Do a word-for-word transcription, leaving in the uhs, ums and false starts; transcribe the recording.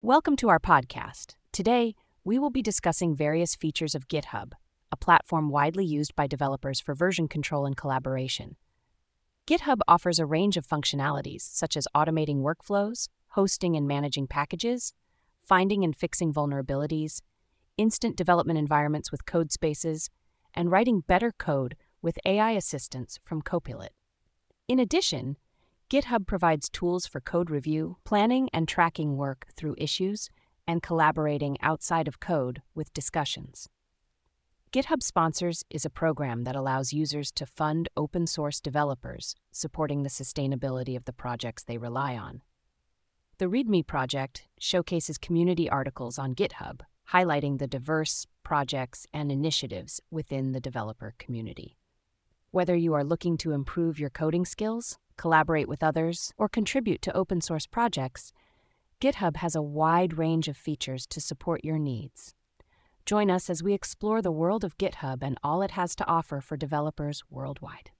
Welcome to our podcast. Today, we will be discussing various features of GitHub, a platform widely used by developers for version control and collaboration. GitHub offers a range of functionalities such as automating workflows, hosting and managing packages, finding and fixing vulnerabilities, instant development environments with code spaces, and writing better code with A I assistance from Copilot. In addition, GitHub provides tools for code review, planning and tracking work through issues, and collaborating outside of code with discussions. GitHub Sponsors is a program that allows users to fund open-source developers, supporting the sustainability of the projects they rely on. The README project showcases community articles on GitHub, highlighting the diverse projects and initiatives within the developer community. Whether you are looking to improve your coding skills, collaborate with others, or contribute to open-source projects, GitHub has a wide range of features to support your needs. Join us as we explore the world of GitHub and all it has to offer for developers worldwide.